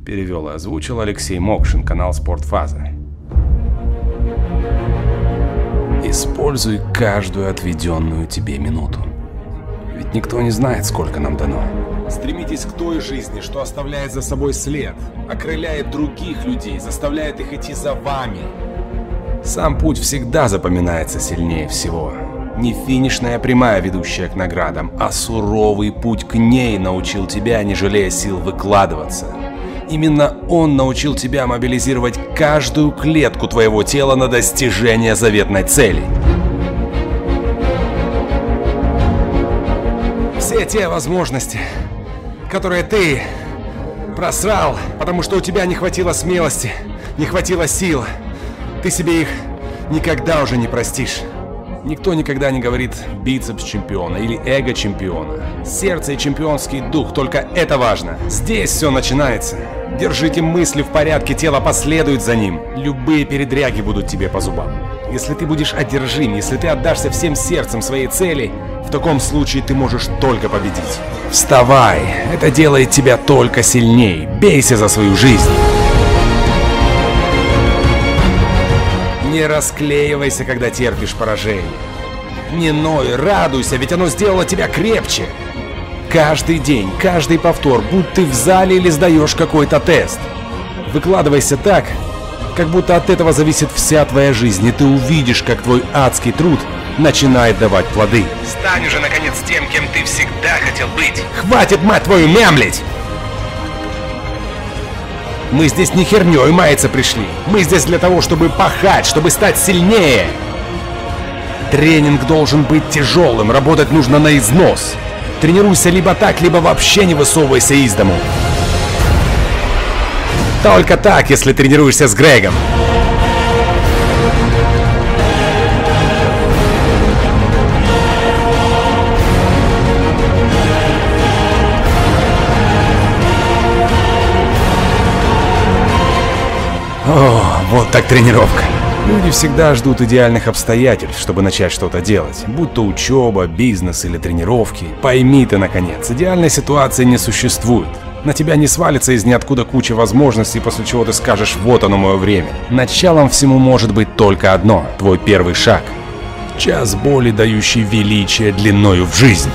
Перевел и озвучил Алексей Мокшин, канал Спортфаза. Используй каждую отведенную тебе минуту. Ведь никто не знает, сколько нам дано. Стремитесь к той жизни, что оставляет за собой след, окрыляет других людей, заставляет их идти за вами. Сам путь всегда запоминается сильнее всего. Не финишная прямая, ведущая к наградам, а суровый путь к ней научил тебя, не жалея сил, выкладываться. Именно он научил тебя мобилизировать каждую клетку твоего тела на достижение заветной цели. Все те возможности, которые ты просрал, потому что у тебя не хватило смелости, не хватило сил, ты себе их никогда уже не простишь. Никто никогда не говорит бицепс чемпиона или эго чемпиона. Сердце и чемпионский дух, только это важно. Здесь все начинается. Держите мысли в порядке, тело последует за ним. Любые передряги будут тебе по зубам. Если ты будешь одержим, если ты отдашься всем сердцем своей цели, в таком случае ты можешь только победить. Вставай, это делает тебя только сильней. Бейся за свою жизнь. Не расклеивайся, когда терпишь поражение. Не ной, радуйся, ведь оно сделало тебя крепче. Каждый день, каждый повтор, будь ты в зале или сдаешь какой-то тест. Выкладывайся так, как будто от этого зависит вся твоя жизнь, и ты увидишь, как твой адский труд начинает давать плоды. Стань уже, наконец, тем, кем ты всегда хотел быть. Хватит, мать твою, мямлить! Мы здесь не хернёй маяться пришли. Мы здесь для того, чтобы пахать, чтобы стать сильнее. Тренинг должен быть тяжелым, работать нужно на износ. Тренируйся либо так, либо вообще не высовывайся из дому. Только так, если тренируешься с Грегом. О, вот так тренировка. Люди всегда ждут идеальных обстоятельств, чтобы начать что-то делать. Будь то учеба, бизнес или тренировки. Пойми ты, наконец, идеальной ситуации не существует. На тебя не свалится из ниоткуда куча возможностей, после чего ты скажешь: вот оно мое время. Началом всему может быть только одно – твой первый шаг. Час боли, дающий величие длиною в жизнь.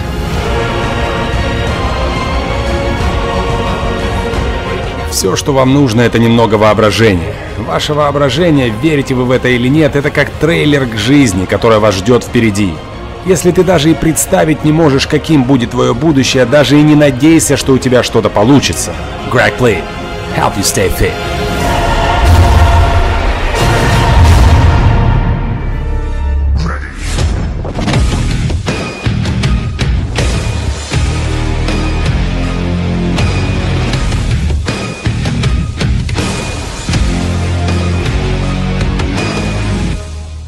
Все, что вам нужно, это немного воображения. Ваше воображение, верите вы в это или нет, это как трейлер к жизни, которая вас ждет впереди. Если ты даже и представить не можешь, каким будет твое будущее, даже и не надейся, что у тебя что-то получится. Greg Plate. Help you stay fit.